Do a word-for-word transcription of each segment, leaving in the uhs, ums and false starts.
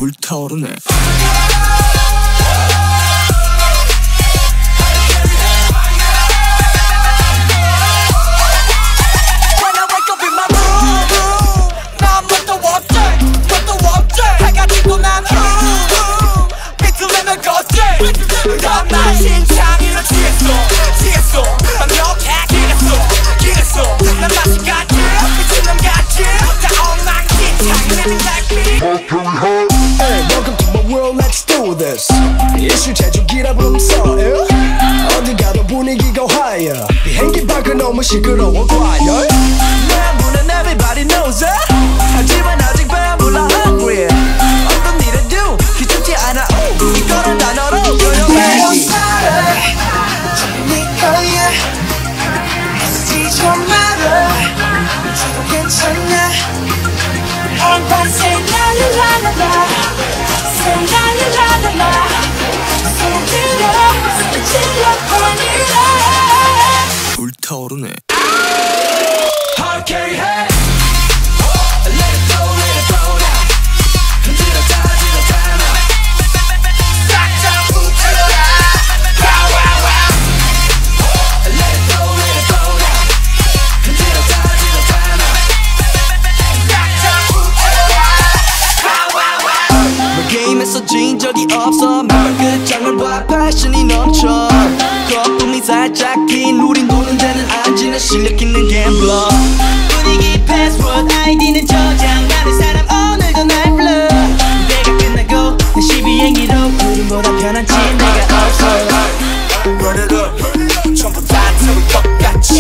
불타오르네. 난 심장이로 취했어 취했어 완벽해 기랬어 기랬어 난 맛이 같지 미친놈 같지 다 엉망진창 living like me. Hey, welcome to my world, let's do this. 이슈 제주기라 불렀어. 어디 가도 분위기가 higher. 비행기 밖은 너무 시끄러워 과열. 매부는 everybody knows it. 하지만 아직 배불러 hungry. 어떤 일을 do 귀찮지 않아. 이거는 단어로 표현해. 좀 말아 저도 괜찮아 Everybody say la la la la la Say la la la la la 소리로 질러 보내라 불타오르네. Hard carry head Let it go, let it go now 흔들어 다 흔들어 다 now 싹다 붙여라 Wow wow wow Let it go, let it go now 흔들어 다 흔들어 다 now 싹다 붙여라 Wow wow wow 너 게임에서 진 적이 없어. 말 끝장을 봐 패션이 넘쳐. 거품이 살짝 긴 우린 도는 데는 안 지는 실력 있는 갬블러. 분위기 패스워드 아이디는 저장하는 사람 오늘도 날 불러. 내가 끝나고 다시 비행기로 우린보다 편한 침대가 없어. Run it up 전부 다 태울 것 같이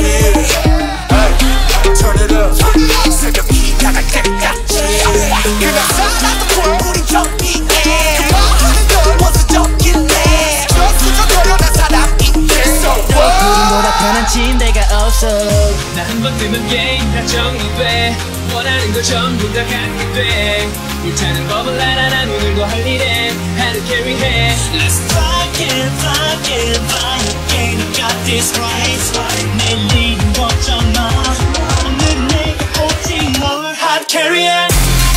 Turn it up 새벽이 나갈 때까지 그냥 살아도 볼 우리 정리해 그만하는 건 원수적이네 저수저거려 난 사람인데 So what 우린보다 편한 침대가 없어. 나 한 번 뜨면 게임 다 정리돼. 원하는 거 전부 다 갖게 돼. 불타는 법을 알아. 난 오늘도 할 일에 하루 캐리해. Let's fly it, fly it, fly again. I got this right. 내 리듬 걱정마. 오늘 내가 오직 널 hard carry it.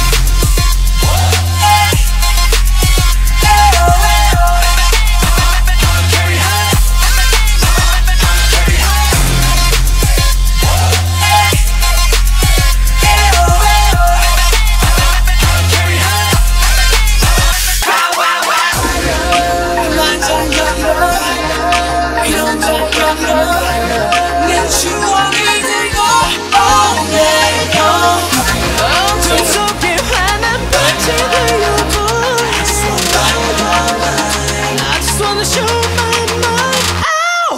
내 추억이 들고 all day long 어둠 속에 환한 빛이 들려도 I just wanna show my mind. Ow!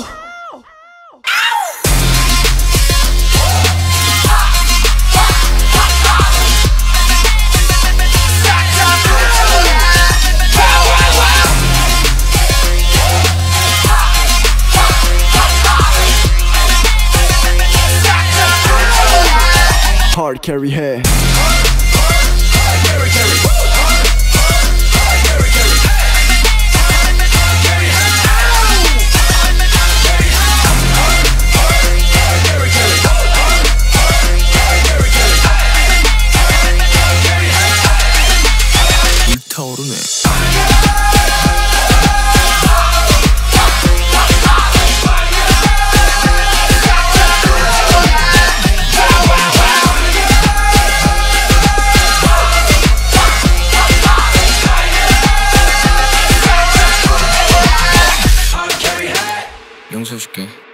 Hard carry 해. 불타오르네. 용서해줄게.